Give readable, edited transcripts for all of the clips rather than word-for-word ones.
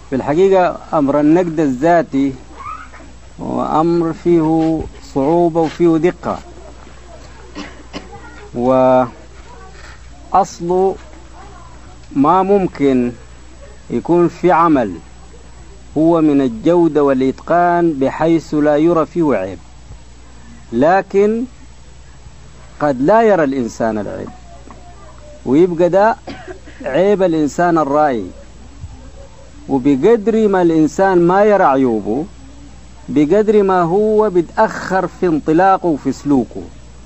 في الحقيقة أمر النقد الذاتي هو أمر فيه صعوبة وفيه دقة، وأصله ما ممكن يكون في عمل هو من الجودة والإتقان بحيث لا يرى فيه عيب، لكن قد لا يرى الإنسان العيب ويبقى ده عيب الإنسان الرائي. وبقدر ما الإنسان ما يرى عيوبه بقدر ما هو بيتأخر في انطلاقه وفي سلوكه.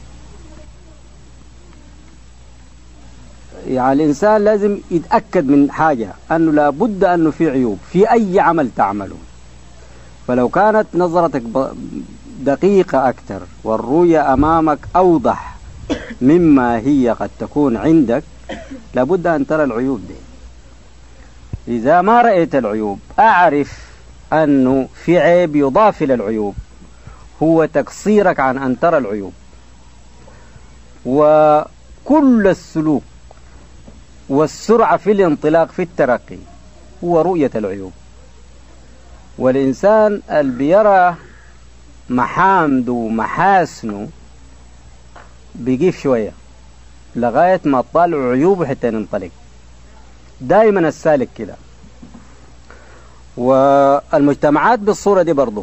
يعني الإنسان لازم يتأكد من حاجة، أنه لابد أنه في عيوب في أي عمل تعمله. فلو كانت نظرتك دقيقة أكثر والرؤية أمامك أوضح مما هي قد تكون عندك، لابد أن ترى العيوب دي. إذا ما رأيت العيوب أعرف أنه في عيب يضاف إلى العيوب، هو تقصيرك عن أن ترى العيوب. وكل السلوك والسرعة في الانطلاق في الترقي هو رؤية العيوب. والإنسان اللي بيرى محامده ومحاسنه بيقيف شوية لغاية ما تطالع عيوبه حتى ينطلق. دائما السالك كده. والمجتمعات بالصورة دي برضو،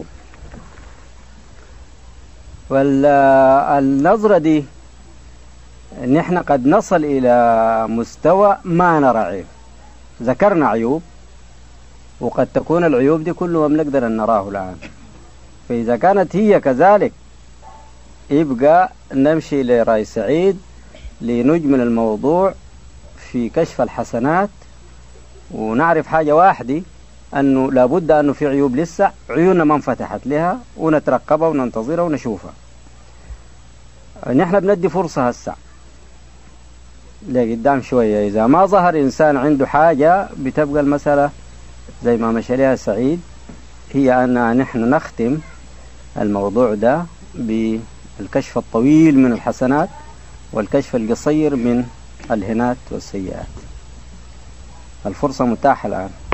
والنظرة دي نحن قد نصل إلى مستوى ما نرى عيب. ذكرنا عيوب وقد تكون العيوب دي كل ما بنقدر أن نراه الآن. فإذا كانت هي كذلك يبقى نمشي لرأي سعيد لنجمل الموضوع في كشف الحسنات، ونعرف حاجة واحدة، أنه لابد أنه في عيوب لسه عيوننا ما انفتحت لها، ونترقبها وننتظرها ونشوفها. نحن بندي فرصة هسه لقدام شوية. إذا ما ظهر إنسان عنده حاجة بتبقى المسألة زي ما مشى لها سعيد، هي أن نحن نختم الموضوع ده بالكشف الطويل من الحسنات والكشف القصير من الهنات والسيئات. الفرصة متاحة الآن.